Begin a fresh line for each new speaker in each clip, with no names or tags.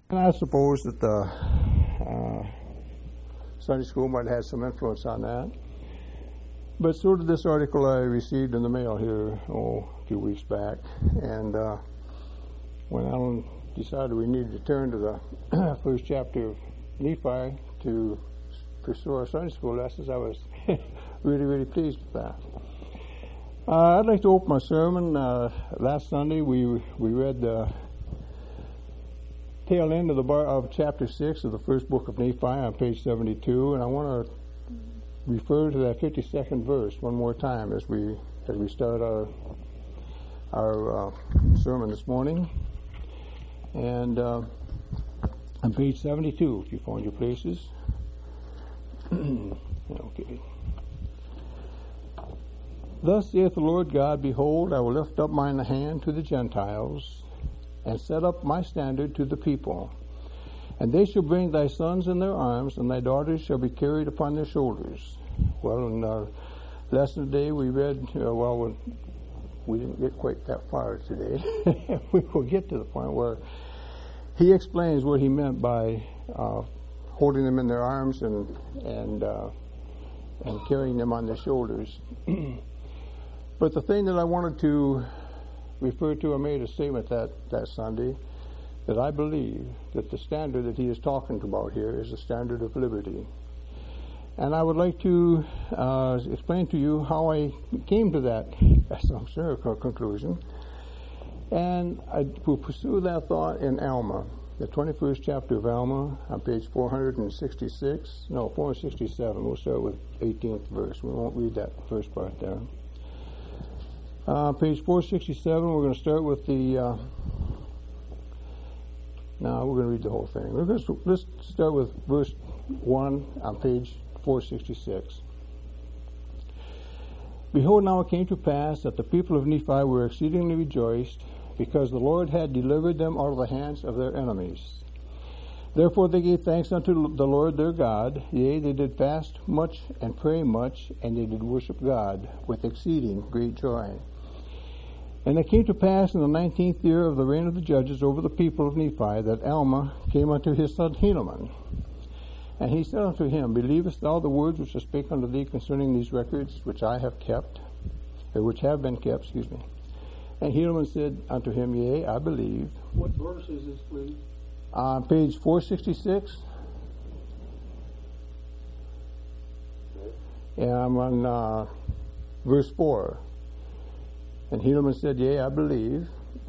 And I suppose that the Sunday school might have had some influence on that. But so did this article I received in the mail here, a few weeks back. And when Alan decided we needed to turn to the first chapter of Nephi to pursue our Sunday school lessons, I was really, really pleased with that. I'd like to open my sermon. Last Sunday we read the tail end of chapter 6 of the first book of Nephi on page 72, and I want to refer to that 52nd verse one more time as we start our sermon this morning. And on page 72, if you find your places. Okay. Thus saith the Lord God, Behold, I will lift up mine hand to the Gentiles, and set up my standard to the people. And they shall bring thy sons in their arms, and thy daughters shall be carried upon their shoulders. Well, in our lesson today we read, we didn't get quite that far today. We will get to the point where he explains what he meant by holding them in their arms and carrying them on their shoulders. But the thing that I wanted to refer to, I made a statement that Sunday, that I believe that the standard that he is talking about here is the standard of liberty. And I would like to explain to you how I came to that assumption or conclusion. And I will pursue that thought in Alma, the 21st chapter of Alma, on page 467. We'll start with 18th verse. We won't read that first part there. Page 467, we're going to start with the... Now we're going to read the whole thing. Let's start with verse 1 on page 466. Behold, now it came to pass that the people of Nephi were exceedingly rejoiced, because the Lord had delivered them out of the hands of their enemies. Therefore they gave thanks unto the Lord their God. Yea, they did fast much and pray much, and they did worship God with exceeding great joy. And it came to pass in the 19th year of the reign of the judges over the people of Nephi, that Alma came unto his son Helaman. And he said unto him, Believest thou the words which I spake unto thee concerning these records which I have kept, or which have been kept, And Helaman said unto him, Yea, I believe.
What verse is this, please?
On page 466.
Okay.
And I'm on verse 4. And Helaman said, Yea, I believe.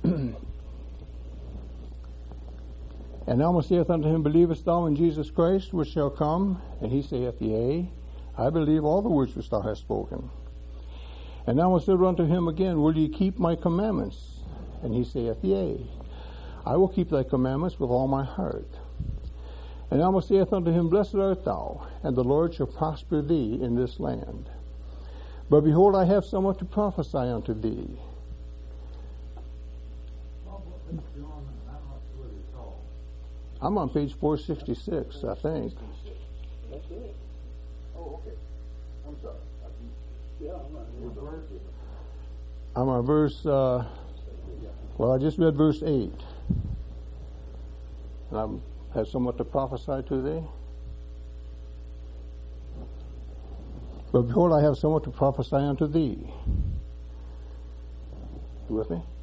And Alma saith unto him, Believest thou in Jesus Christ, which shall come? And he saith, Yea, I believe all the words which thou hast spoken. And Alma said unto him again, Will ye keep my commandments? And he saith, Yea, I will keep thy commandments with all my heart. And Alma saith unto him, Blessed art thou, and the Lord shall prosper thee in this land. But behold, I have somewhat to prophesy unto thee. I'm on page 466, I think.
That's it. Oh, okay. I'm sorry.
I'm on verse, I just read verse 8. And I have somewhat to prophesy to thee. But behold, I have somewhat to prophesy unto thee. You with me?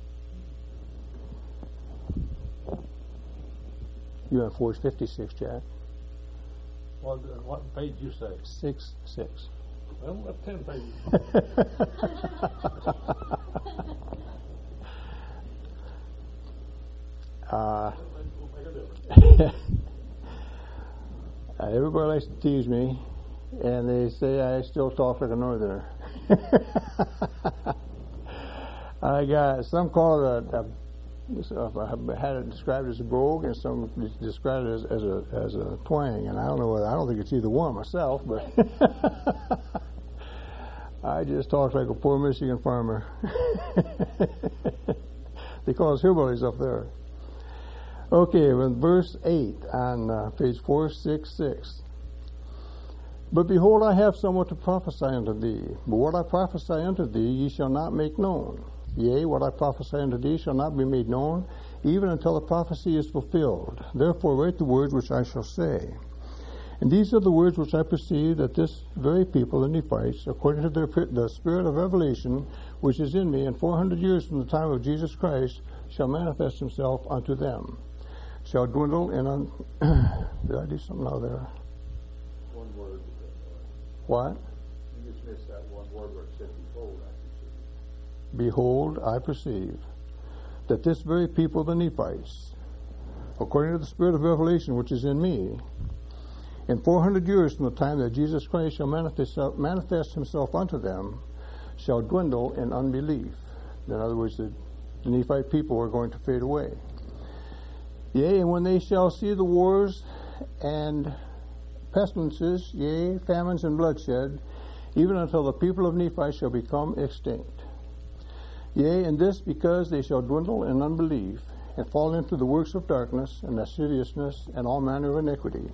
You're on 456, Jack.
What page you say?
6.
Well, that's 10 pages.
Everybody likes to tease me, and they say I still talk like a northerner. I got some call it I had it described as a brogue, and some described it as a twang, and I don't think it's either one myself, but I just talk like a poor Michigan farmer. They call us hillbillies up there. Okay, with verse 8 on page 466. But behold, I have somewhat to prophesy unto thee. But what I prophesy unto thee, ye shall not make known. Yea, what I prophesy unto thee shall not be made known, even until the prophecy is fulfilled. Therefore write the words which I shall say. And these are the words which I perceive, that this very people, the Nephites, according to the spirit of revelation which is in me, in 400 years from the time of Jesus Christ, shall manifest himself unto them, shall dwindle in did I do something out there?
One word.
What?
You just missed that one word where it said, behold, I perceive.
Behold, I perceive that this very people, the Nephites, according to the spirit of revelation which is in me, in 400 years from the time that Jesus Christ shall manifest himself unto them, shall dwindle in unbelief. In other words, the Nephite people are going to fade away. Yea, and when they shall see the wars and pestilences, yea, famines and bloodshed, even until the people of Nephi shall become extinct. Yea, and this because they shall dwindle in unbelief, and fall into the works of darkness, and lasciviousness, and all manner of iniquity.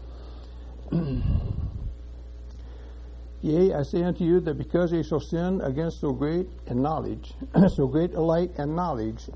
Yea, I say unto you that because they shall sin against so great and knowledge, so great a light and knowledge,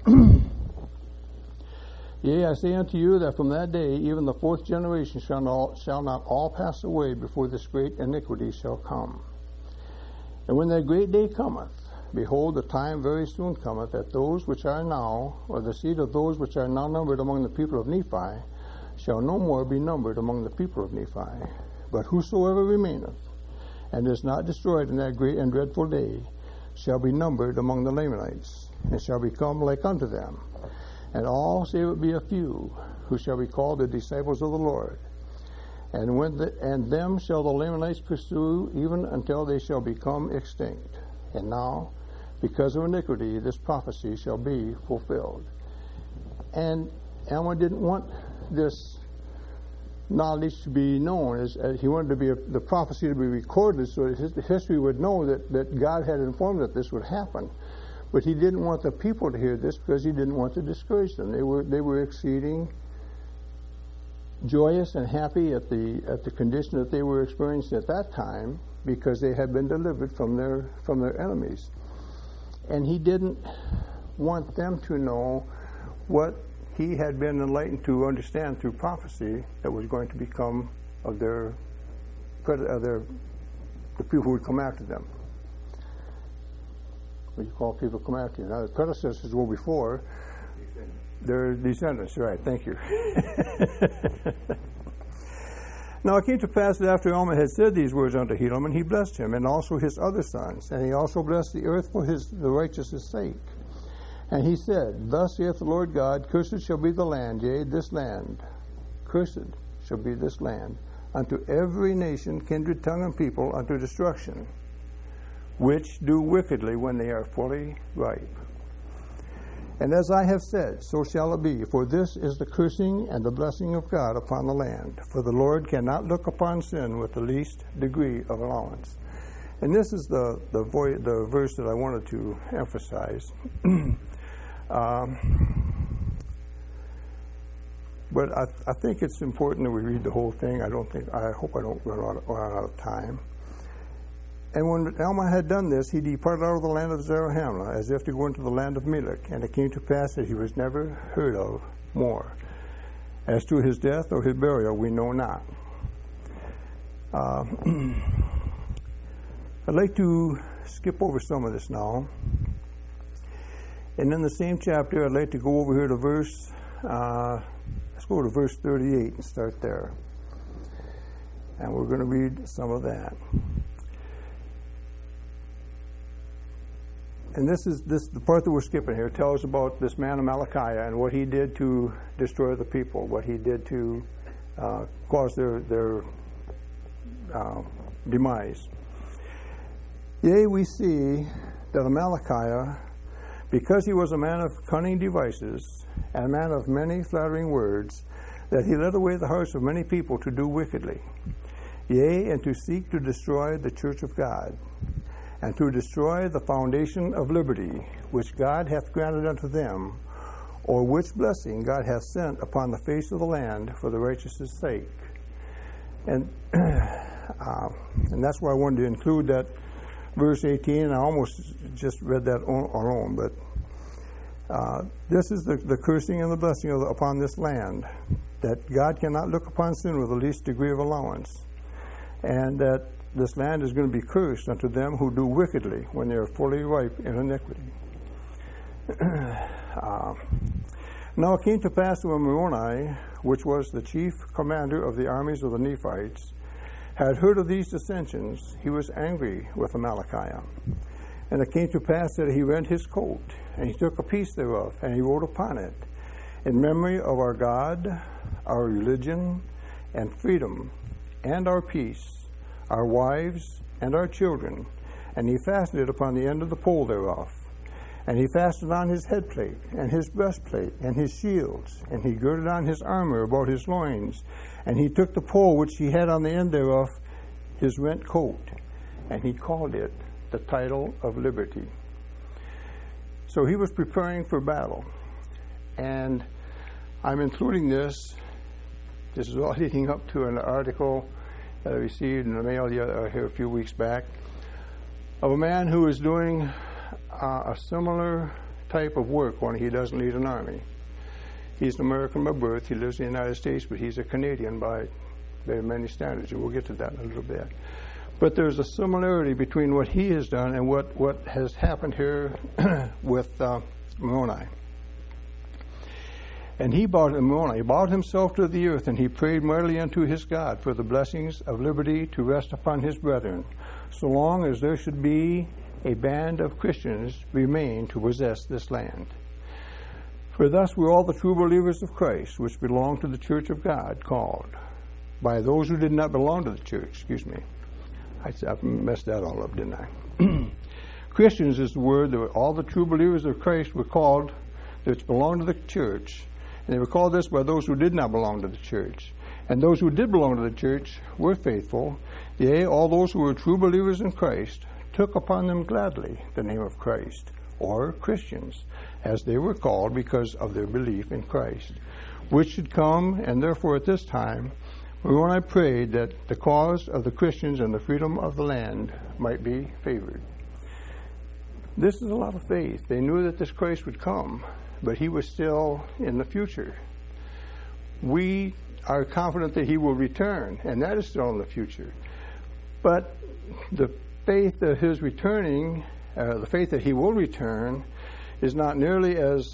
yea, I say unto you that from that day even the fourth generation shall not all pass away before this great iniquity shall come. And when that great day cometh, behold, the time very soon cometh, that those which are now, or the seed of those which are now numbered among the people of Nephi, shall no more be numbered among the people of Nephi. But whosoever remaineth, and is not destroyed in that great and dreadful day, shall be numbered among the Lamanites, and shall become like unto them. And all, save it be a few, who shall be called the disciples of the Lord. And them shall the Lamanites pursue, even until they shall become extinct. And now, because of iniquity, this prophecy shall be fulfilled. And Alma didn't want this knowledge to be known, as he wanted to be the prophecy to be recorded, so that history would know that God had informed that this would happen. But he didn't want the people to hear this because he didn't want to discourage them. They were exceeding joyous and happy at the condition that they were experiencing at that time, because they had been delivered from their enemies. And he didn't want them to know what he had been enlightened to understand through prophecy that was going to become of the people who would come after them. What you call people come after you. Now, the predecessors were before. Their descendants, right, thank you. Now it came to pass that after Alma had said these words unto Helaman, he blessed him, and also his other sons, and he also blessed the earth for the righteous' sake. And he said, Thus saith the Lord God, Cursed shall be the land, yea, this land. Cursed shall be this land, unto every nation, kindred, tongue, and people, unto destruction, which do wickedly when they are fully ripe. And as I have said, so shall it be, for this is the cursing and the blessing of God upon the land. For the Lord cannot look upon sin with the least degree of allowance. And this is the verse that I wanted to emphasize. But I think it's important that we read the whole thing. I hope I don't run out of time. And when Alma had done this, he departed out of the land of Zarahemla, as if to go into the land of Melech. And it came to pass that he was never heard of more. As to his death or his burial, we know not. I'd like to skip over some of this now. And in the same chapter, I'd like to go over here to verse, let's go to verse 38 and start there. And we're going to read some of that. And this the part that we're skipping here tells about this man Amalickiah and what he did to destroy the people, what he did to cause their demise. Yea, we see that Amalickiah, because he was a man of cunning devices and a man of many flattering words, that he led away the hearts of many people to do wickedly, yea, and to seek to destroy the church of God, and to destroy the foundation of liberty, which God hath granted unto them, or which blessing God hath sent upon the face of the land for the righteous' sake. And that's why I wanted to include that verse 18. I almost just read that alone, but This is the cursing and the blessing upon this land, that God cannot look upon sin with the least degree of allowance, and that this land is going to be cursed unto them who do wickedly when they are fully ripe in iniquity. Now it came to pass when Moroni, which was the chief commander of the armies of the Nephites, had heard of these dissensions, he was angry with Amalickiah. And it came to pass that he rent his coat, and he took a piece thereof, and he wrote upon it, in memory of our God, our religion, and freedom, and our peace, our wives, and our children. And he fastened it upon the end of the pole thereof. And he fastened on his headplate, and his breastplate, and his shields, and he girded on his armor about his loins. And he took the pole which he had on the end thereof, his rent coat, and he called it the title of liberty. So he was preparing for battle. And I'm including this is all leading up to an article that I received in the mail here a few weeks back of a man who is doing a similar type of work when he doesn't lead an army. He's an American by birth. He lives in the United States, but he's a Canadian by very many standards, and we'll get to that in a little bit. But there's a similarity between what he has done and what has happened here with Moroni. And he bowed himself to the earth, and he prayed mightily unto his God for the blessings of liberty to rest upon his brethren, so long as there should be a band of Christians remain to possess this land. For thus were all the true believers of Christ, which belong to the church of God, called. By those who did not belong to the church, I messed that all up, didn't I? Christians is the word that all the true believers of Christ were called, which belonged to the church. And they were called this by those who did not belong to the church. And those who did belong to the church were faithful. Yea, all those who were true believers in Christ took upon them gladly the name of Christ, or Christians, as they were called because of their belief in Christ, which should come, and therefore at this time, when I prayed that the cause of the Christians and the freedom of the land might be favored. This is a lot of faith. They knew that this Christ would come, but he was still in the future. We are confident that he will return, and that is still in the future. But the faith of his returning, the faith that he will return, is not nearly as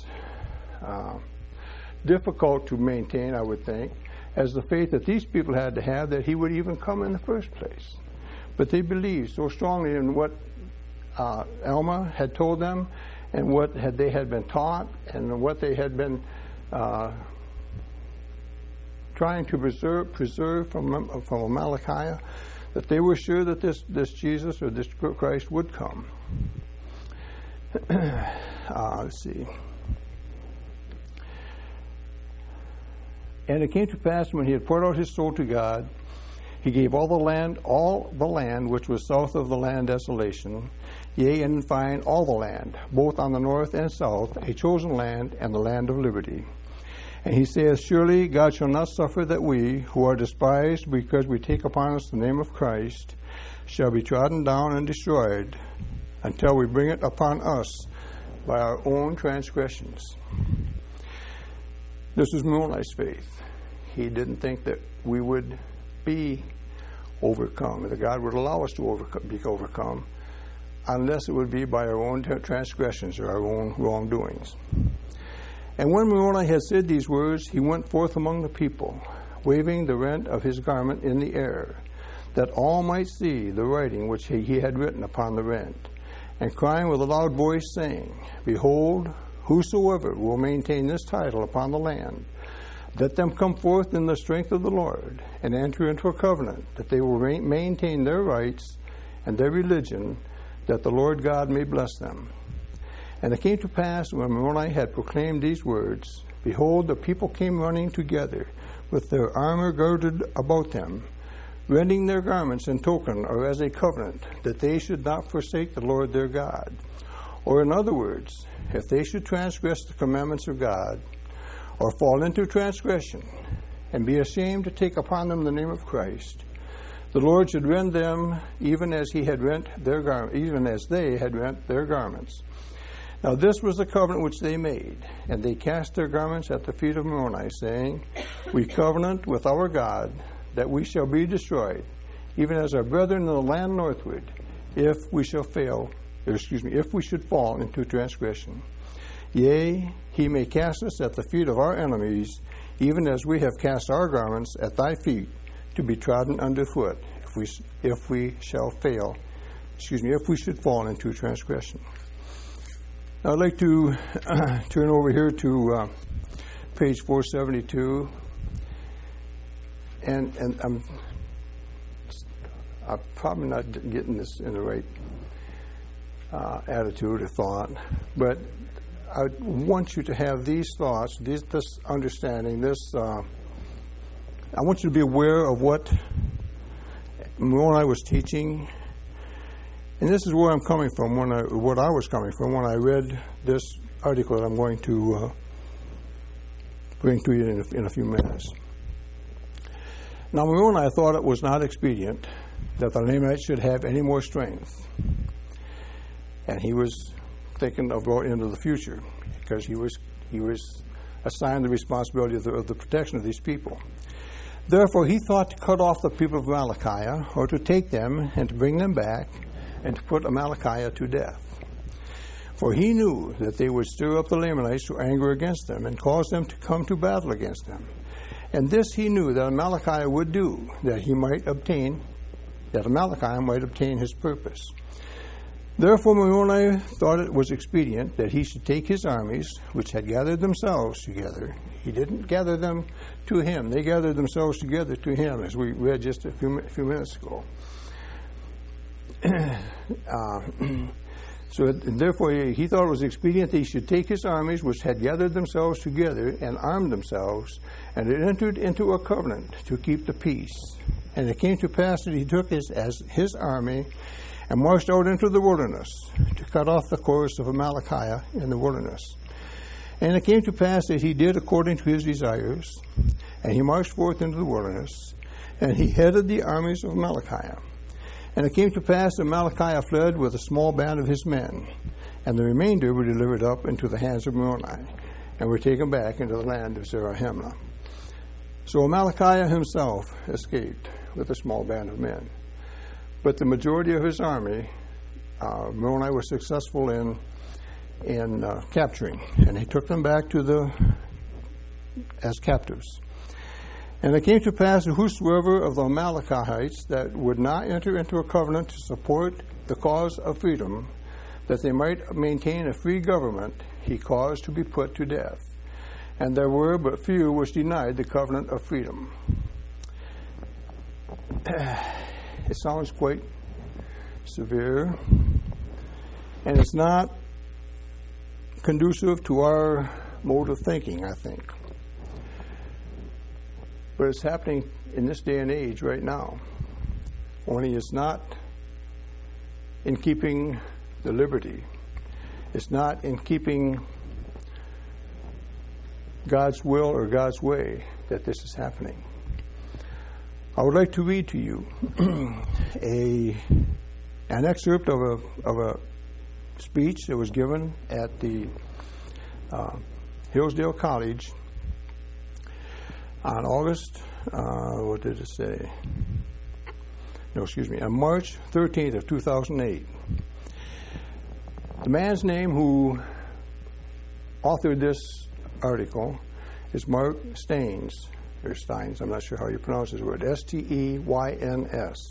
difficult to maintain, I would think, as the faith that these people had to have that he would even come in the first place. But they believed so strongly in what Alma had told them, and what they had been taught, and what they had been trying to preserve from Amalickiah, that they were sure that this Jesus or this Christ would come. Let's see. And it came to pass when he had poured out his soul to God, he gave all the land which was south of the land desolation, yea, and in fine all the land, both on the north and south, a chosen land, and the land of liberty. And he saith, surely God shall not suffer that we, who are despised because we take upon us the name of Christ, shall be trodden down and destroyed, until we bring it upon us by our own transgressions. This is Moroni's faith. He didn't think that we would be overcome, that God would allow us to be overcome, unless it would be by our own transgressions or our own wrongdoings. And when Moroni had said these words, he went forth among the people, waving the rent of his garment in the air, that all might see the writing which he had written upon the rent, and crying with a loud voice, saying, Behold, whosoever will maintain this title upon the land, let them come forth in the strength of the Lord, and enter into a covenant, that they will maintain their rights and their religion, that the Lord God may bless them. And it came to pass, when Moroni had proclaimed these words, behold, the people came running together, with their armor girded about them, rending their garments in token or as a covenant, that they should not forsake the Lord their God. Or in other words, if they should transgress the commandments of God, or fall into transgression, and be ashamed to take upon them the name of Christ, the Lord should rend them even as he had rent their even as they had rent their garments. Now this was the covenant which they made, and they cast their garments at the feet of Moroni, saying, We covenant with our God that we shall be destroyed, even as our brethren in the land northward, if we should fall into transgression. Yea, he may cast us at the feet of our enemies, even as we have cast our garments at thy feet, to be trodden underfoot, if we should fall into transgression. Now I'd like to turn over here to page 472, and I'm probably not getting this in the right attitude or thought, but I want you to have these thoughts, this understanding, I want you to be aware of what Moroni was teaching. And this is where I'm coming from, what I was coming from when I read this article that I'm going to bring to you in a few minutes. Now, Moroni thought it was not expedient that the Lamanites should have any more strength. And he was thinking of going into the future, because he was assigned the responsibility of the protection of these people. Therefore, he thought to cut off the people of Amalickiah, or to take them and to bring them back, and to put Amalickiah to death. For he knew that they would stir up the Lamanites to anger against them, and cause them to come to battle against them. And this he knew that Amalickiah would do, that Amalickiah might obtain his purpose. Therefore Moroni thought it was expedient that he should take his armies, which had gathered themselves together. He didn't gather them to him. They gathered themselves together to him, as we read just a few minutes ago. So therefore he thought it was expedient that he should take his armies, which had gathered themselves together and armed themselves, and had entered into a covenant to keep the peace. And it came to pass that he took his army and marched out into the wilderness to cut off the course of Amalickiah in the wilderness. And it came to pass that he did according to his desires, and he marched forth into the wilderness, and he headed the armies of Amalickiah. And it came to pass that Amalickiah fled with a small band of his men, and the remainder were delivered up into the hands of Moroni, and were taken back into the land of Zarahemla. So Amalickiah himself escaped with a small band of men. But the majority of his army, Moroni was successful in capturing, and he took them back as captives. And it came to pass that whosoever of the Amalekites that would not enter into a covenant to support the cause of freedom, that they might maintain a free government, he caused to be put to death. And there were but few which denied the covenant of freedom. It sounds quite severe, and it's not conducive to our mode of thinking, I think. But it's happening in this day and age right now. Only it's not in keeping the liberty. It's not in keeping God's will or God's way that this is happening. I would like to read to you an excerpt of a speech that was given at the Hillsdale College on August, on March 13th of 2008. The man's name who authored this article is Mark Steins. Or Steins, I'm not sure how you pronounce his word. Steyn.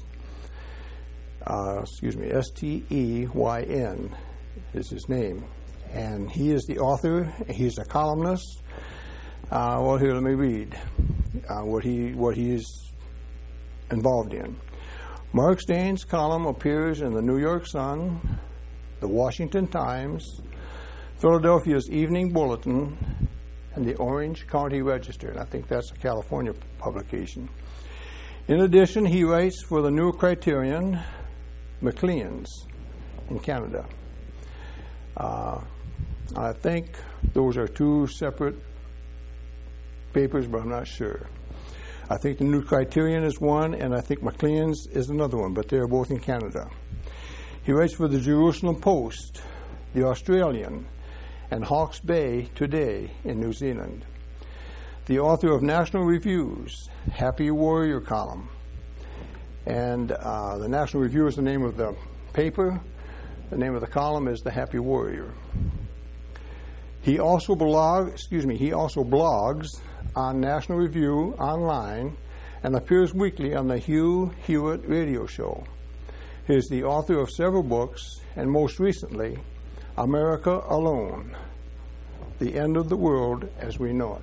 Steyn is his name. And he is the author. He's a columnist. Well, here, let me read what he is involved in. Mark Steyn's column appears in the New York Sun, the Washington Times, Philadelphia's Evening Bulletin, and the Orange County Register, and I think that's a California publication. In addition, he writes for the New Criterion, Maclean's in Canada. I think those are two separate papers, but I'm not sure. I think the New Criterion is one, and I think Maclean's is another one, but they're both in Canada. He writes for the Jerusalem Post, the Australian, and Hawke's Bay Today in New Zealand. The author of National Review's Happy Warrior column. And the National Review is the name of the paper. The name of the column is The Happy Warrior. He also blogs on National Review online and appears weekly on the Hugh Hewitt radio show. He is the author of several books, and most recently, America Alone, The End of the World as We Know It.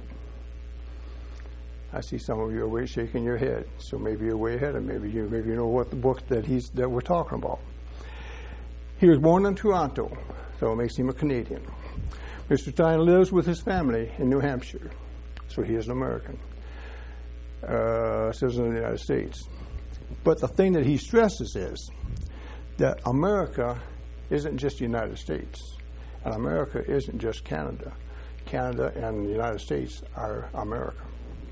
I see some of you are shaking your head, so maybe you're way ahead, and maybe you know what the book that we're talking about. He was born in Toronto, so it makes him a Canadian. Mr. Stein lives with his family in New Hampshire, so he is an American, citizen of the United States. But the thing that he stresses is that America isn't just the United States, and America isn't just Canada. Canada and the United States are America.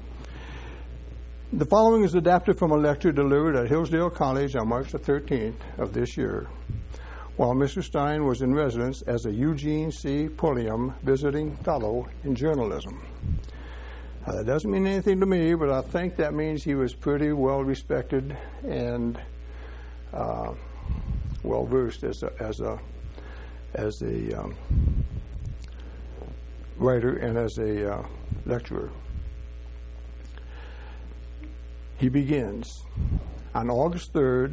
The following is adapted from a lecture delivered at Hillsdale College on March the 13th of this year, while Mr. Stein was in residence as a Eugene C. Pulliam Visiting Fellow in Journalism. Now, that doesn't mean anything to me, but I think that means he was pretty well respected and well versed as a writer and as a lecturer. He begins on August 3rd,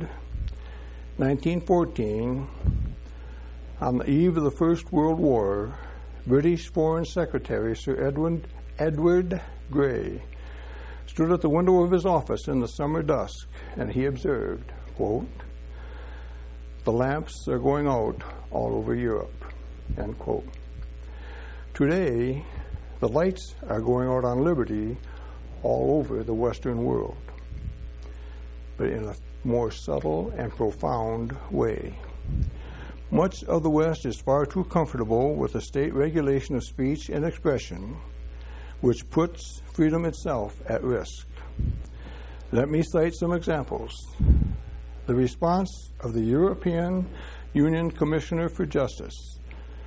1914, on the eve of the First World War. British Foreign Secretary Sir Edward Grey stood at the window of his office in the summer dusk, and he observed, quote, "The lamps are going out all over Europe," end quote. Today, the lights are going out on liberty all over the Western world, but in a more subtle and profound way. Much of the West is far too comfortable with the state regulation of speech and expression, which puts freedom itself at risk. Let me cite some examples. The response of the European Union Commissioner for Justice,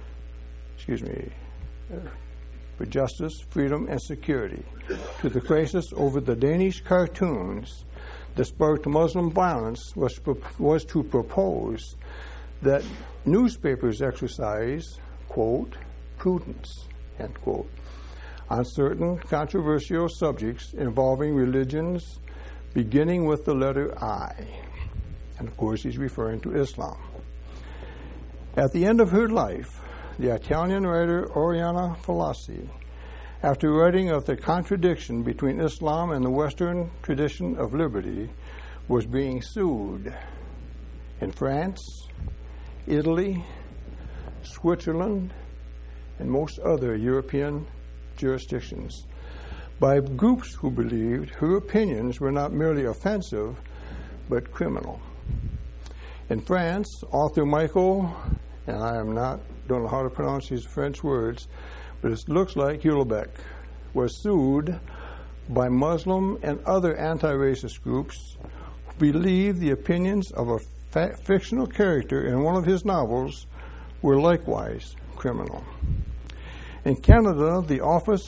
Freedom and Security, to the crisis over the Danish cartoons that sparked Muslim violence was to propose that newspapers exercise, quote, prudence, end quote, on certain controversial subjects involving religions beginning with the letter I. And of course, he's referring to Islam. At the end of her life, the Italian writer Oriana Fallaci, after writing of the contradiction between Islam and the Western tradition of liberty, was being sued in France, Italy, Switzerland, and most other European jurisdictions by groups who believed her opinions were not merely offensive, but criminal. In France, author Michael, and don't know how to pronounce these French words, but it looks like Houellebecq, was sued by Muslim and other anti-racist groups who believed the opinions of a fictional character in one of his novels were likewise criminal. In Canada, the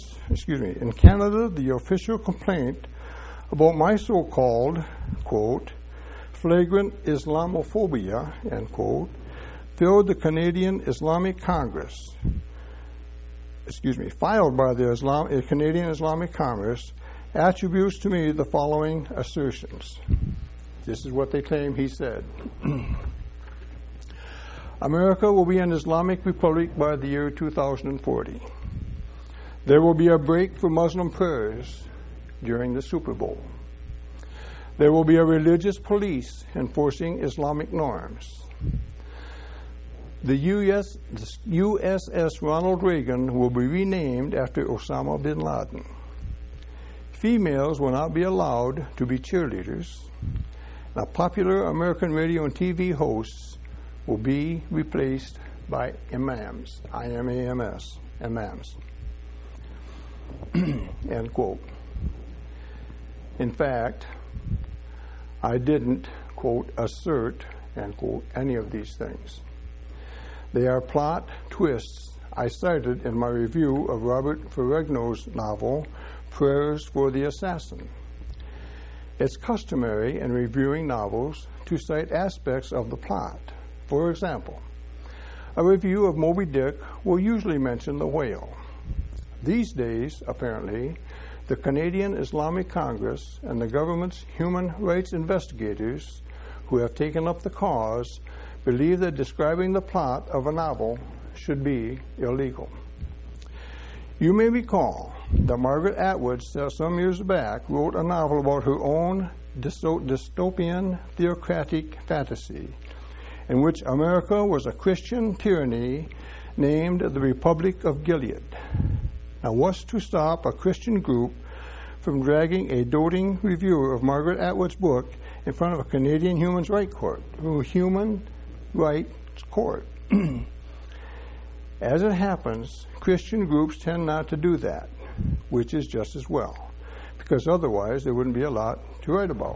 official complaint about my so-called, quote, flagrant Islamophobia, end quote, filed by the Canadian Islamic Congress, attributes to me the following assertions. This is what they claim he said. America will be an Islamic republic by the year 2040. There will be a break for Muslim prayers during the Super Bowl. There will be a religious police enforcing Islamic norms. The USS Ronald Reagan will be renamed after Osama bin Laden. Females will not be allowed to be cheerleaders. Now, popular American radio and TV hosts will be replaced by imams, I-M-A-M-S, imams. End quote. In fact, I didn't, quote, assert, end quote, any of these things. They are plot twists I cited in my review of Robert Ferrigno's novel, Prayers for the Assassin. It's customary in reviewing novels to cite aspects of the plot. For example, a review of Moby Dick will usually mention the whale. These days, apparently, the Canadian Islamic Congress and the government's human rights investigators who have taken up the cause believe that describing the plot of a novel should be illegal. You may recall that Margaret Atwood, some years back, wrote a novel about her own dystopian theocratic fantasy, in which America was a Christian tyranny named the Republic of Gilead. Now, what's to stop a Christian group from dragging a doting reviewer of Margaret Atwood's book in front of a Canadian human rights court? As it happens, Christian groups tend not to do that, which is just as well, because otherwise there wouldn't be a lot to write about.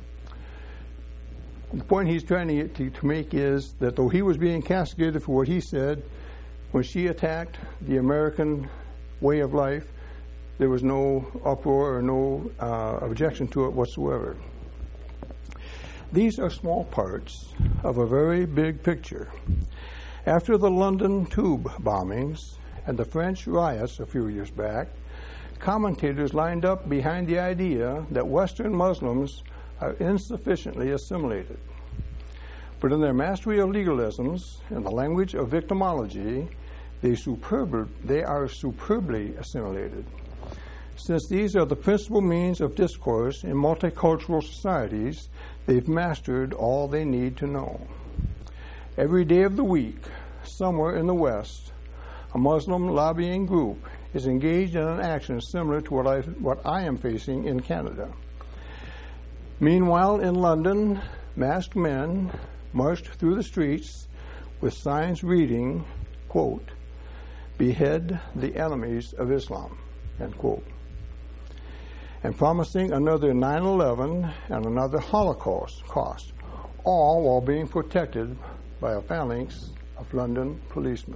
The point he's trying to make is that though he was being castigated for what he said, when she attacked the American way of life, there was no uproar or no objection to it whatsoever. These are small parts of a very big picture. After the London tube bombings and the French riots a few years back, commentators lined up behind the idea that Western Muslims are insufficiently assimilated. But in their mastery of legalisms and the language of victimology, they are superbly assimilated. Since these are the principal means of discourse in multicultural societies, they've mastered all they need to know. Every day of the week, somewhere in the West, a Muslim lobbying group is engaged in an action similar to what I am facing in Canada. Meanwhile, in London, masked men marched through the streets with signs reading, quote, "Behead the enemies of Islam," end quote, and promising another 9/11 and another Holocaust, all while being protected by a phalanx of London policemen.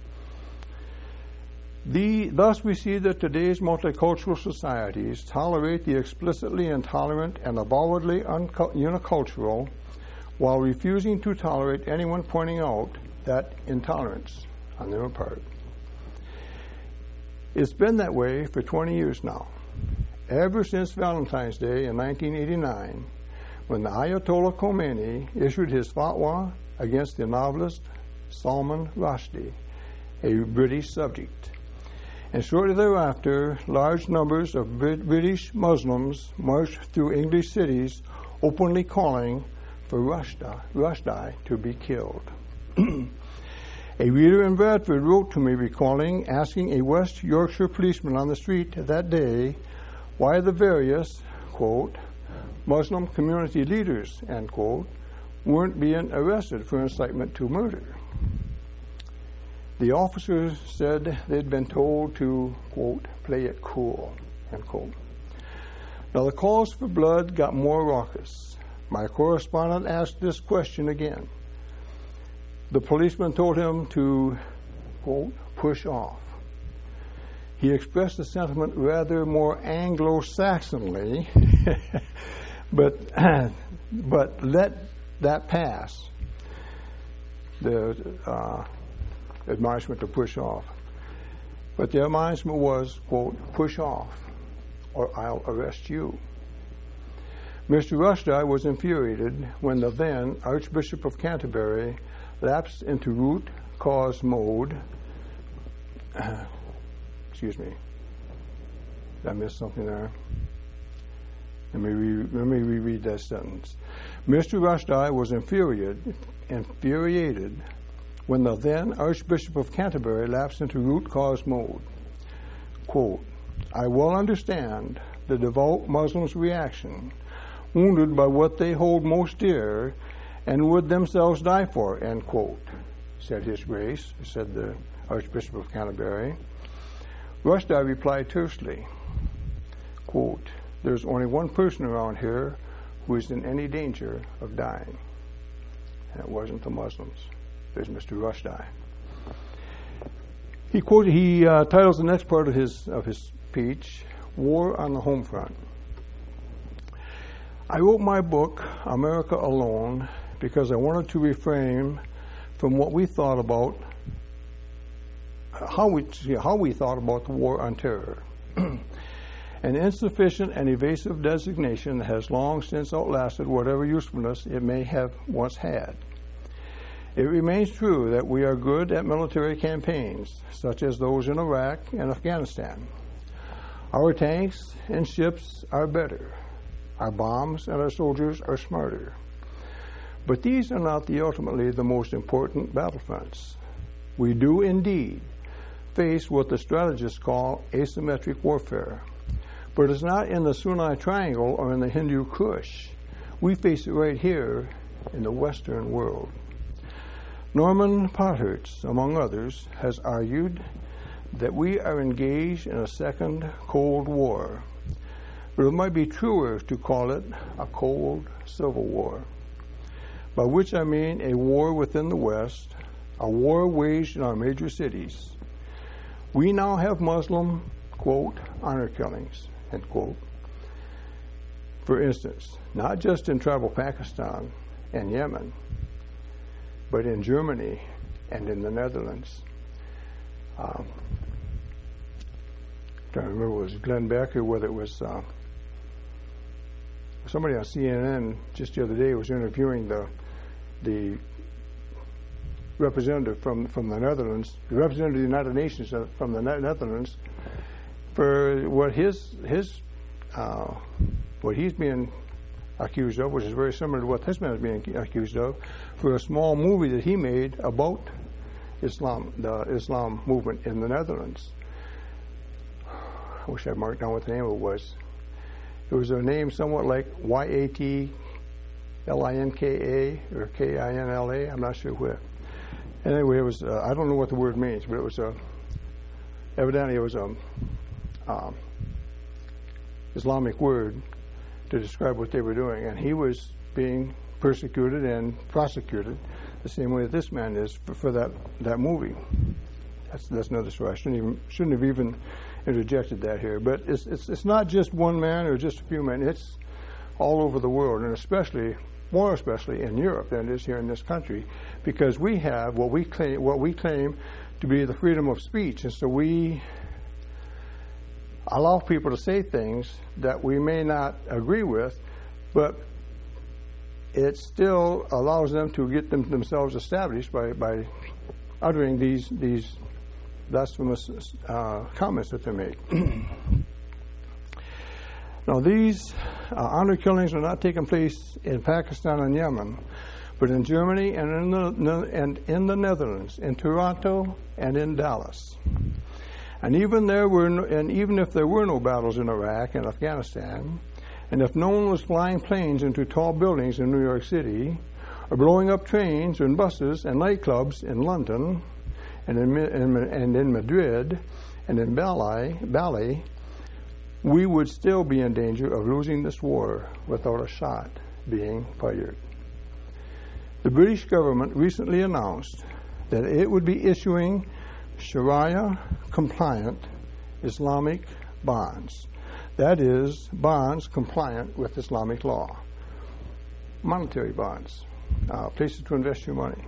Thus we see that today's multicultural societies tolerate the explicitly intolerant and avowedly unicultural while refusing to tolerate anyone pointing out that intolerance on their part. It's been that way for 20 years now, ever since Valentine's Day in 1989, when the Ayatollah Khomeini issued his fatwa against the novelist Salman Rushdie, a British subject. And shortly thereafter, large numbers of British Muslims marched through English cities openly calling for Rushdie to be killed. A reader in Bradford wrote to me recalling asking a West Yorkshire policeman on the street that day why the various, quote, Muslim community leaders, end quote, weren't being arrested for incitement to murder. The officers said they'd been told to, quote, play it cool, end quote. Now the calls for blood got more raucous. My correspondent asked this question again. The policeman told him to, quote, push off. He expressed the sentiment rather more Anglo-Saxonly, but let that pass. The admonishment to push off. But the admonishment was, quote, push off, or I'll arrest you. Mr. Rushdie was infuriated when the then Archbishop of Canterbury lapsed into root cause mode. Excuse me. Did I miss something there? Let me reread that sentence. Mr. Rushdie was infuriated when the then Archbishop of Canterbury lapsed into root cause mode. Quote, I well understand the devout Muslims' reaction, wounded by what they hold most dear and would themselves die for, end quote, said His Grace, said the Archbishop of Canterbury. Rushdie replied tersely, quote, there's only one person around here who is in any danger of dying, and it wasn't the Muslims. There's Mr. Rushdie. He titles the next part of his speech, War on the Home Front. I wrote my book, America Alone, because I wanted to refrain from what we thought about, how we thought about the war on terror. An insufficient and evasive designation has long since outlasted whatever usefulness it may have once had. It remains true that we are good at military campaigns, such as those in Iraq and Afghanistan. Our tanks and ships are better. Our bombs and our soldiers are smarter. But these are not ultimately the most important battlefronts. We do indeed face what the strategists call asymmetric warfare. But it's not in the Sunni Triangle or in the Hindu Kush. We face it right here in the Western world. Norman Potthurst, among others, has argued that we are engaged in a second Cold War. But it might be truer to call it a cold civil war, by which I mean a war within the West, a war waged in our major cities. We now have Muslim, quote, honor killings, end quote. For instance, not just in tribal Pakistan and Yemen, but in Germany and in the Netherlands. Trying to remember, it was Glenn Beck or whether it was somebody on CNN just the other day was interviewing the representative from the Netherlands, the representative of the United Nations from the Netherlands, for what what he's being accused of, which is very similar to what this man is being accused of, for a small movie that he made about Islam, the Islam movement in the Netherlands. I wish I marked down what the name of it was. It was a name somewhat like Yatlinka or Kinla. I'm not sure what. Anyway, it was. I don't know what the word means, but it was evidently it was a Islamic word to describe what they were doing, and he was being persecuted and prosecuted the same way that this man is for that movie. That's another story. I shouldn't have even interjected that here. But it's not just one man or just a few men. It's all over the world, and more especially in Europe than it is here in this country, because we have what we claim to be the freedom of speech, and so we allow people to say things that we may not agree with, but it still allows them to get themselves established by uttering these blasphemous comments that they make. Now, these honor killings are not taking place in Pakistan and Yemen, but in Germany and in the Netherlands, in Toronto and in Dallas. And even if there were no battles in Iraq and Afghanistan, and if no one was flying planes into tall buildings in New York City, or blowing up trains and buses and nightclubs in London, and in Madrid, and in Bali, we would still be in danger of losing this war without a shot being fired. The British government recently announced that it would be issuing Sharia-compliant Islamic bonds. That is, bonds compliant with Islamic law. Monetary bonds, places to invest your money.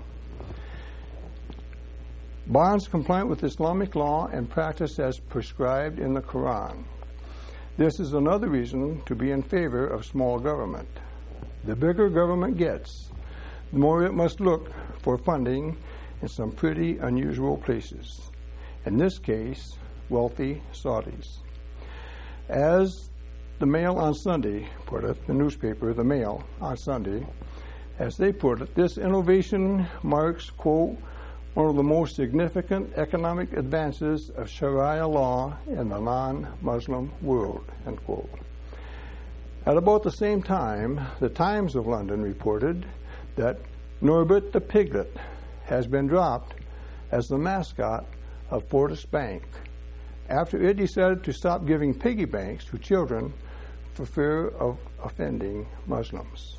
Bonds compliant with Islamic law and practice as prescribed in the Quran. This is another reason to be in favor of small government. The bigger government gets, the more it must look for funding in some pretty unusual places. In this case, wealthy Saudis. As the Mail on Sunday put it, the newspaper, the Mail on Sunday, as they put it, this innovation marks, quote, one of the most significant economic advances of Sharia law in the non-Muslim world, end quote. At about the same time, the Times of London reported that Norbert the Piglet has been dropped as the mascot of Fortis Bank after it decided to stop giving piggy banks to children for fear of offending Muslims.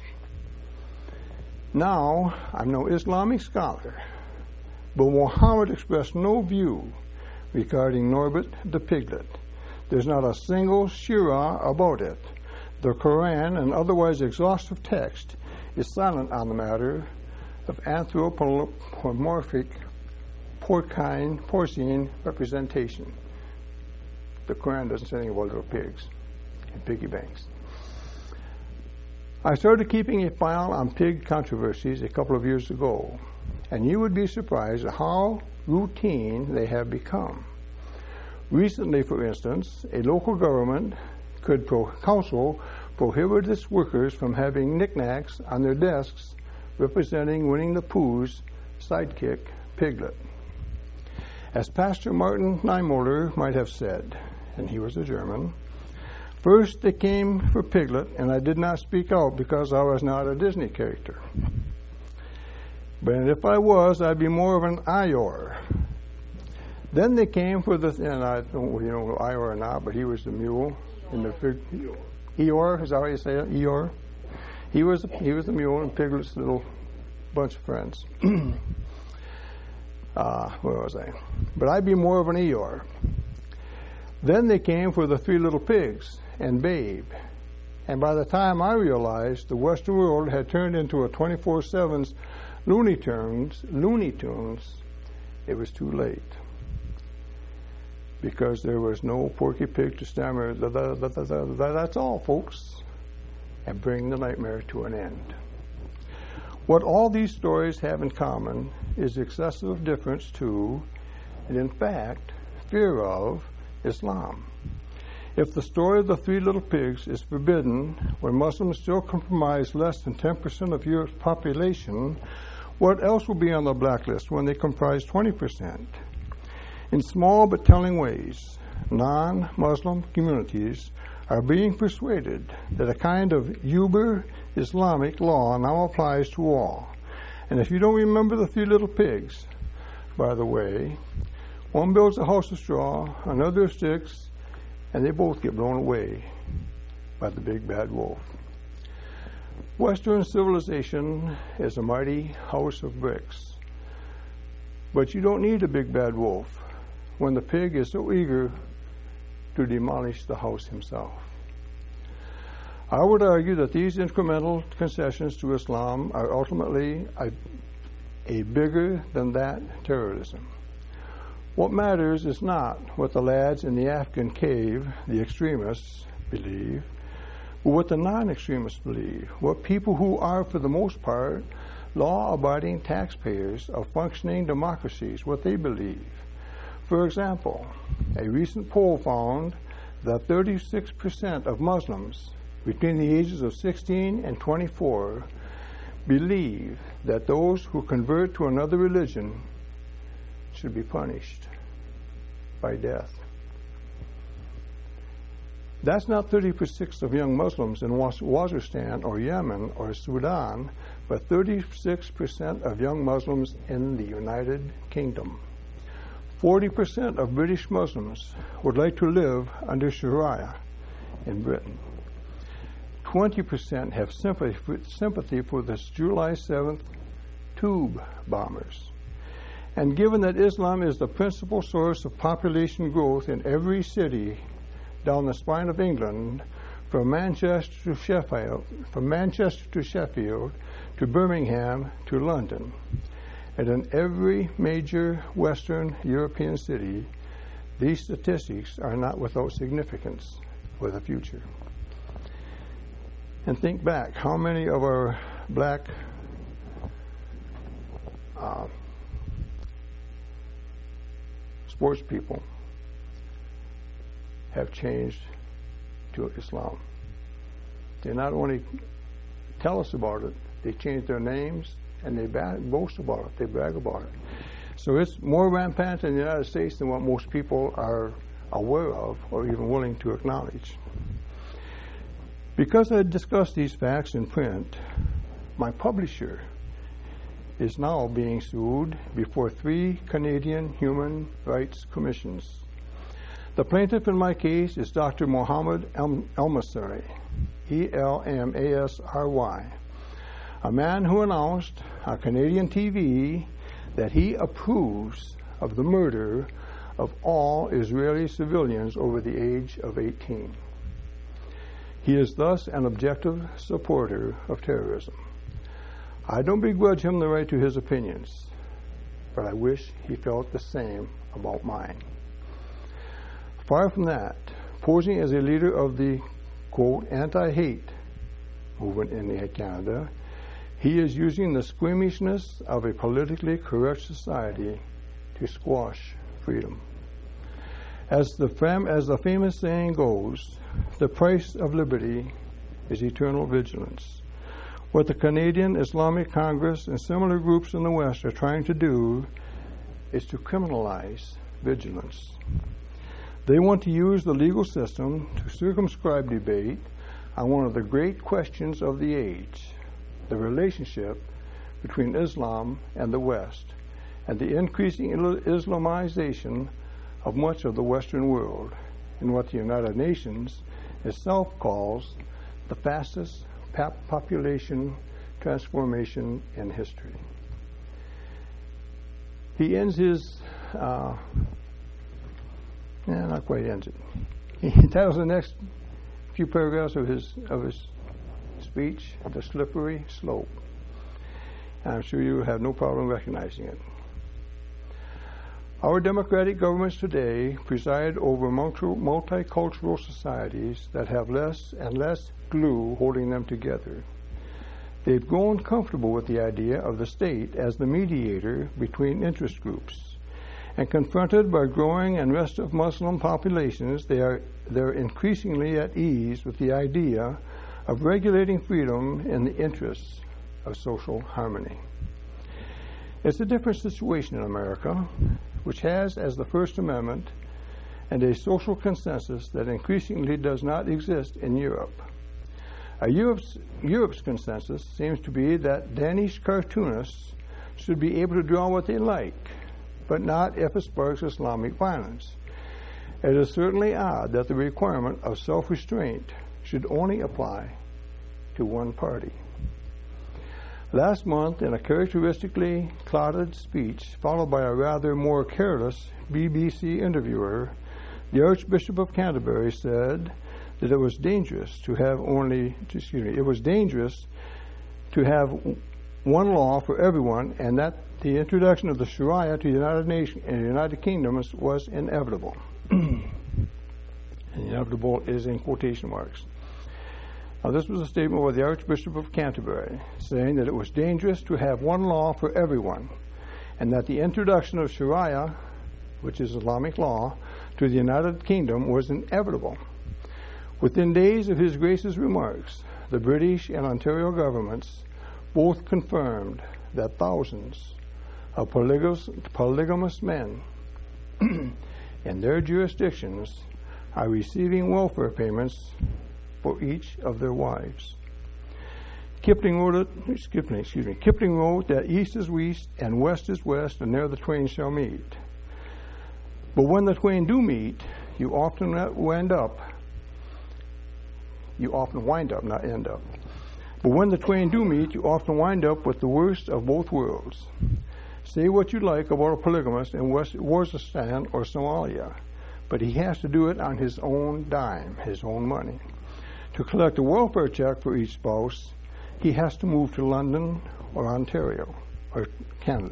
Now, I'm no Islamic scholar, but Muhammad expressed no view regarding Norbert the piglet. There's not a single shirah about it. The Quran and otherwise exhaustive text is silent on the matter of anthropomorphic porcine representation. The Quran doesn't say anything about little pigs and piggy banks. I started keeping a file on pig controversies a couple of years ago, and you would be surprised at how routine they have become. Recently, for instance, a local government council prohibited its workers from having knickknacks on their desks representing Winnie the Pooh's sidekick, Piglet. As Pastor Martin Niemöller might have said, and he was a German, first they came for Piglet, and I did not speak out because I was not a Disney character. But if I was, I'd be more of an Eeyore. Then they came for the, and I don't know Eeyore or not, but he was the mule in the fig. Eeyore, is that how you say it? Eeyore. He was the mule and Piglet's little bunch of friends. Where was I? But I'd be more of an Eeyore. Then they came for the three little pigs and Babe. And by the time I realized the Western world had turned into a 24/7 Looney Tunes, it was too late. Because there was no Porky Pig to stammer, that's all, folks, and bring the nightmare to an end. What all these stories have in common is excessive deference to, and in fact, fear of, Islam. If the story of the three little pigs is forbidden when Muslims still comprise less than 10% of Europe's population, what else will be on the blacklist when they comprise 20%? In small but telling ways, non-Muslim communities are being persuaded that a kind of uber-Islamic law now applies to all. And if you don't remember the three little pigs, by the way, one builds a house of straw, another of sticks, and they both get blown away by the big bad wolf. Western civilization is a mighty house of bricks. But you don't need a big bad wolf when the pig is so eager to demolish the house himself. I would argue that these incremental concessions to Islam are ultimately a bigger than that terrorism. What matters is not what the lads in the Afghan cave, the extremists, believe, but what the non-extremists believe, what people who are, for the most part, law-abiding taxpayers of functioning democracies, what they believe. For example, a recent poll found that 36% of Muslims between the ages of 16 and 24 believe that those who convert to another religion should be punished by death. That's not 36% of young Muslims in Waziristan or Yemen or Sudan, but 36% of young Muslims in the United Kingdom. 40% of British Muslims would like to live under Sharia in Britain. 20% have sympathy for the July 7th tube bombers. And given that Islam is the principal source of population growth in every city down the spine of England, from Manchester to Sheffield, to Birmingham to London, and in every major Western European city, these statistics are not without significance for the future. And think back, how many of our black sports people have changed to Islam? They not only tell us about it, they change their names and they boast about it, they brag about it. So it's more rampant in the United States than what most people are aware of or even willing to acknowledge. Because I discussed these facts in print, my publisher is now being sued before 3 Canadian human rights commissions. The plaintiff in my case is Dr. Mohammed Elmasry, Elmasry, a man who announced on Canadian TV that he approves of the murder of all Israeli civilians over the age of 18. He is thus an objective supporter of terrorism. I don't begrudge him the right to his opinions, but I wish he felt the same about mine. Far from that, posing as a leader of the, quote, anti-hate movement in Canada, he is using the squeamishness of a politically correct society to squash freedom. As the famous saying goes, the price of liberty is eternal vigilance. What the Canadian Islamic Congress and similar groups in the West are trying to do is to criminalize vigilance. They want to use the legal system to circumscribe debate on one of the great questions of the age, the relationship between Islam and the West, and the increasing Islamization of much of the Western world in what the United Nations itself calls the fastest population transformation in history. He ends his, not quite ends it. He titles the next few paragraphs of his speech, "The Slippery Slope." And I'm sure you have no problem recognizing it. Our democratic governments today preside over multicultural societies that have less and less glue holding them together. They've grown comfortable with the idea of the state as the mediator between interest groups. And confronted by growing and restive Muslim populations, they're increasingly at ease with the idea of regulating freedom in the interests of social harmony. It's a different situation in America, which has as the First Amendment and a social consensus that increasingly does not exist in Europe. Europe's consensus seems to be that Danish cartoonists should be able to draw what they like, but not if it sparks Islamic violence. It is certainly odd that the requirement of self-restraint should only apply to one party. Last month, in a characteristically clouded speech, followed by a rather more careless BBC interviewer, the Archbishop of Canterbury said that it was dangerous to have one law for everyone, and that the introduction of the Sharia to the United Kingdom was inevitable. And inevitable is in quotation marks. Now, this was a statement by the Archbishop of Canterbury, saying that it was dangerous to have one law for everyone, and that the introduction of Sharia, which is Islamic law, to the United Kingdom was inevitable. Within days of His Grace's remarks, the British and Ontario governments both confirmed that thousands of polygamous men in their jurisdictions are receiving welfare payments for each of their wives. Kipling wrote that east is west and west is west, and there the twain shall meet. But when the twain do meet, you often wind up, not end up. But when the twain do meet, you often wind up with the worst of both worlds. Say what you like about a polygamist in Waziristan or Somalia, but he has to do it on his own dime, his own money. To collect a welfare check for each spouse, he has to move to London or Ontario or Canada.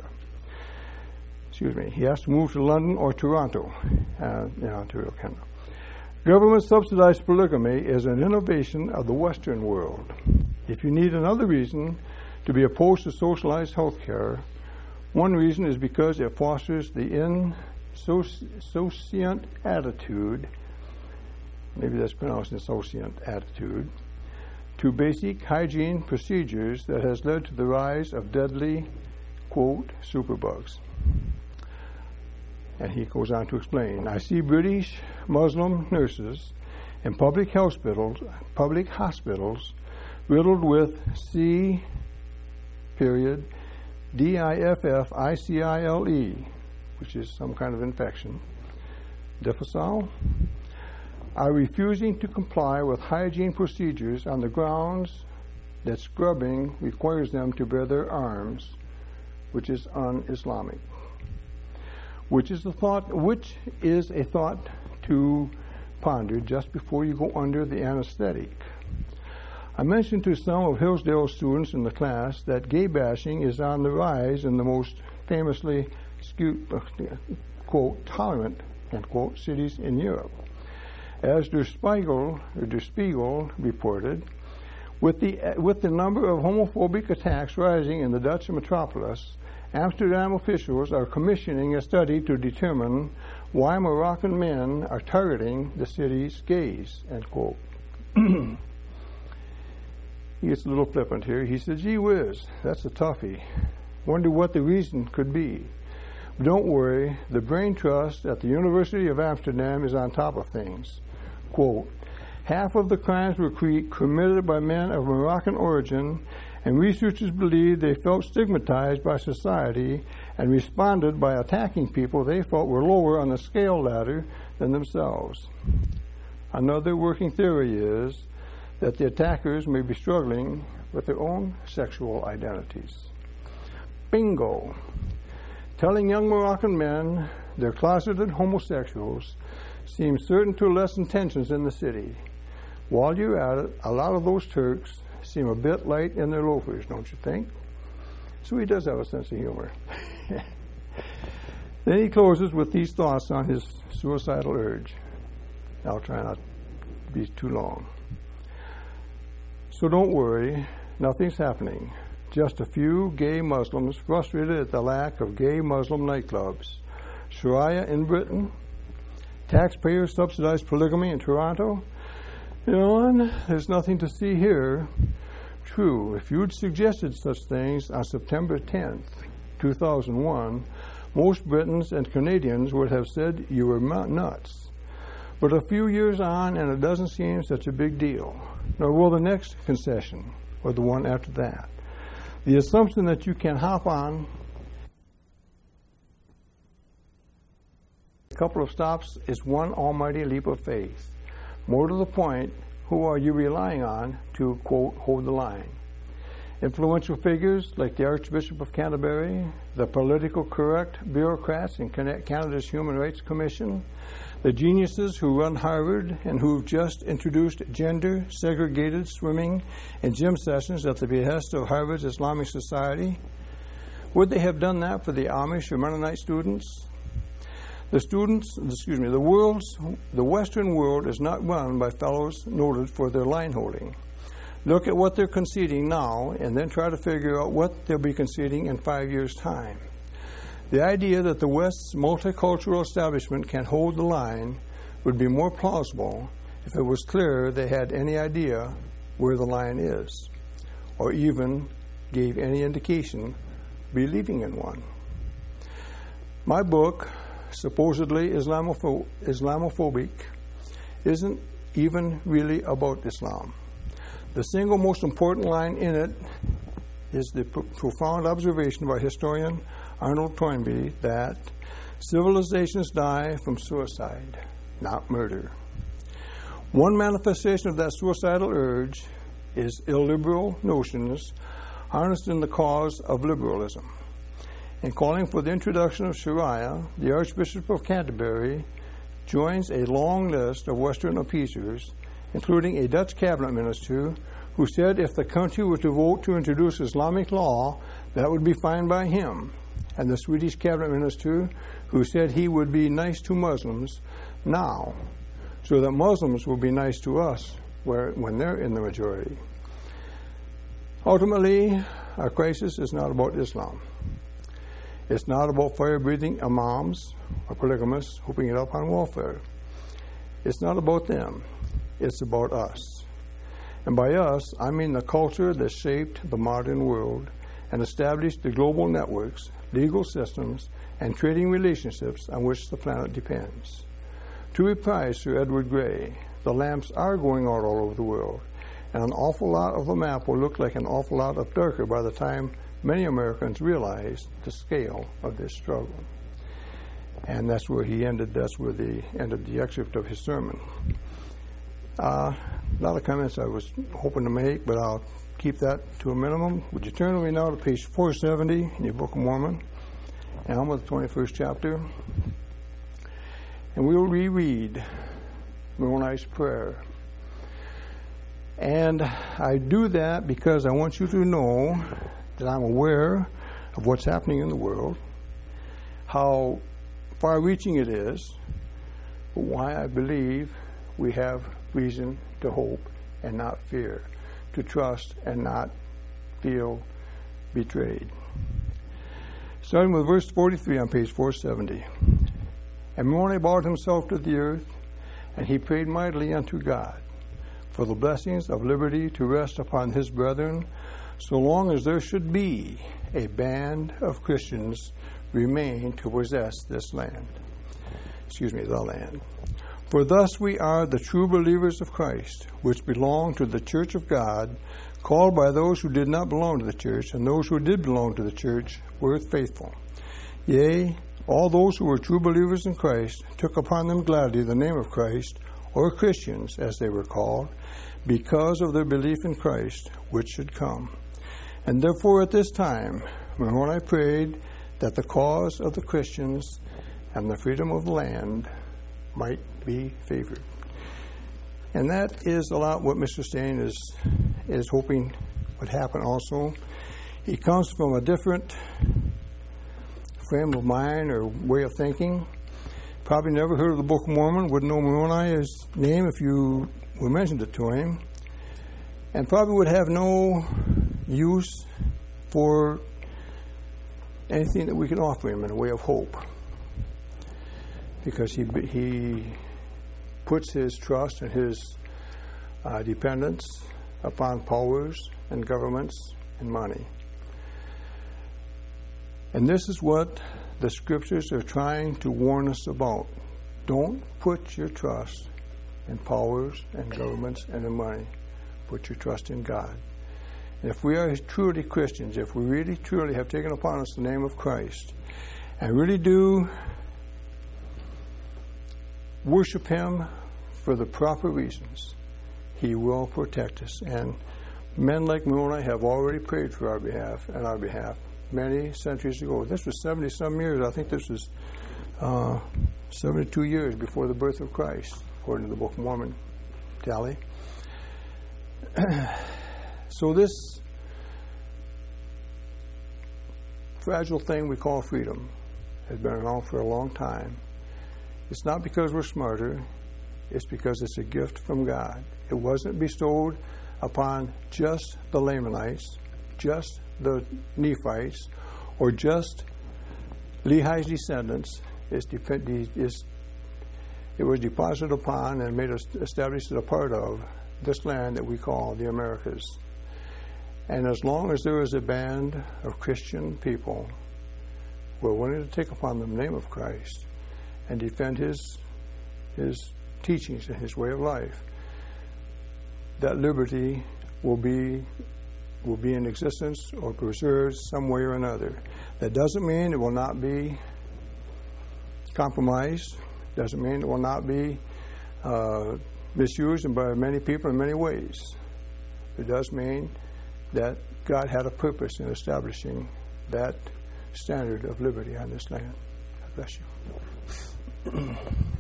He has to move to London or Toronto, Ontario, Canada. Government-subsidized polygamy is an innovation of the Western world. If you need another reason to be opposed to socialized health care, one reason is because it fosters the insouciant attitude, maybe that's pronounced insouciant attitude, to basic hygiene procedures that has led to the rise of deadly, quote, superbugs. And he goes on to explain, I see British Muslim nurses in public hospitals riddled with difficile, which is some kind of infection, difficile, are refusing to comply with hygiene procedures on the grounds that scrubbing requires them to bare their arms, which is un-Islamic. which is a thought to ponder just before you go under the anesthetic. I mentioned to some of Hillsdale students in the class that gay bashing is on the rise in the most famously, quote, tolerant, end quote, cities in Europe. As Der Spiegel reported, with the number of homophobic attacks rising in the Dutch metropolis, Amsterdam officials are commissioning a study to determine why Moroccan men are targeting the city's gays, end quote. He gets a little flippant here. He said, gee whiz, that's a toughie. Wonder what the reason could be. But don't worry, the Brain Trust at the University of Amsterdam is on top of things. Quote, half of the crimes were committed by men of Moroccan origin, and researchers believe they felt stigmatized by society and responded by attacking people they felt were lower on the scale ladder than themselves. Another working theory is that the attackers may be struggling with their own sexual identities. Bingo! Telling young Moroccan men they're closeted homosexuals seems certain to lessen tensions in the city. While you're at it, a lot of those Turks seem a bit light in their loafers, don't you think? So he does have a sense of humor. Then he closes with these thoughts on his suicidal urge. I'll try not to be too long. So don't worry, nothing's happening. Just a few gay Muslims frustrated at the lack of gay Muslim nightclubs. Sharia in Britain, taxpayers subsidized polygamy in Toronto. And there's nothing to see here. True, if you'd suggested such things on September 10th, 2001, most Britons and Canadians would have said you were nuts. But a few years on, and it doesn't seem such a big deal. Nor will the next concession, or the one after that. The assumption that you can hop on a couple of stops is one almighty leap of faith. More to the point, who are you relying on to, quote, hold the line? Influential figures like the Archbishop of Canterbury, the political correct bureaucrats in Canada's Human Rights Commission, the geniuses who run Harvard and who've just introduced gender-segregated swimming and gym sessions at the behest of Harvard's Islamic Society. Would they have done that for the Amish or Mennonite students? The Western world is not run by fellows noted for their line holding. Look at what they're conceding now and then try to figure out what they'll be conceding in 5 years' time. The idea that the West's multicultural establishment can hold the line would be more plausible if it was clear they had any idea where the line is, or even gave any indication believing in one. My book, supposedly Islamophobic, isn't even really about Islam. The single most important line in it is the profound observation by historian Arnold Toynbee that civilizations die from suicide, not murder. One manifestation of that suicidal urge is illiberal notions harnessed in the cause of liberalism. In calling for the introduction of Sharia, the Archbishop of Canterbury joins a long list of Western appeasers, including a Dutch cabinet minister who said if the country were to vote to introduce Islamic law, that would be fine by him, and the Swedish cabinet minister who said he would be nice to Muslims now, so that Muslims will be nice to us when they're in the majority. Ultimately, our crisis is not about Islam. It's not about fire-breathing imams or polygamists hoping it up on welfare. It's not about them. It's about us. And by us, I mean the culture that shaped the modern world and established the global networks, legal systems, and trading relationships on which the planet depends. To reprise Sir Edward Grey, the lamps are going out all over the world, and an awful lot of the map will look like an awful lot of darker by the time many Americans realize the scale of this struggle. And that's where he ended. That's where they ended the excerpt of his sermon. A lot of comments I was hoping to make, but I'll keep that to a minimum. Would you turn with me now to page 470 in your Book of Mormon? Alma, the 21st chapter. And we'll reread Moroni's prayer. And I do that because I want you to know that I'm aware of what's happening in the world, how far-reaching it is, but why I believe we have reason to hope and not fear, to trust and not feel betrayed. Starting with verse 43 on page 470. And Moroni bowed himself to the earth, and he prayed mightily unto God for the blessings of liberty to rest upon his brethren, so long as there should be a band of Christians remain to possess this land. The land. For thus we are the true believers of Christ, which belong to the church of God, called by those who did not belong to the church, and those who did belong to the church were faithful. Yea, all those who were true believers in Christ took upon them gladly the name of Christ, or Christians, as they were called, because of their belief in Christ, which should come. And therefore at this time, when I prayed that the cause of the Christians and the freedom of the land might be favored. And that is a lot what Mr. Stain is hoping would happen also. He comes from a different frame of mind or way of thinking. Probably never heard of the Book of Mormon, wouldn't know Moroni's name if you were mentioned it to him, and probably would have no use for anything that we can offer him in a way of hope, because he puts his trust and his dependence upon powers and governments and money. And this is what the scriptures are trying to warn us about. Don't put your trust in powers and governments and in money. Put your trust in God. And if we are truly Christians, if we really truly have taken upon us the name of Christ, and really do worship Him for the proper reasons, He will protect us. And men like Moroni have already prayed for our behalf and our behalf many centuries ago. This was 70-some years. I think this was 72 years before the birth of Christ, according to the Book of Mormon tally. So this fragile thing we call freedom has been around for a long time. It's not because we're smarter. It's because it's a gift from God. It wasn't bestowed upon just the Lamanites, just the Nephites, or just Lehi's descendants. It was deposited upon and made established as a part of this land that we call the Americas. And as long as there is a band of Christian people who are willing to take upon the name of Christ and defend His teachings and His way of life, that liberty will be in existence or preserved some way or another. That doesn't mean it will not be compromised. Doesn't mean it will not be misused by many people in many ways. It does mean that God had a purpose in establishing that standard of liberty on this land. God bless you.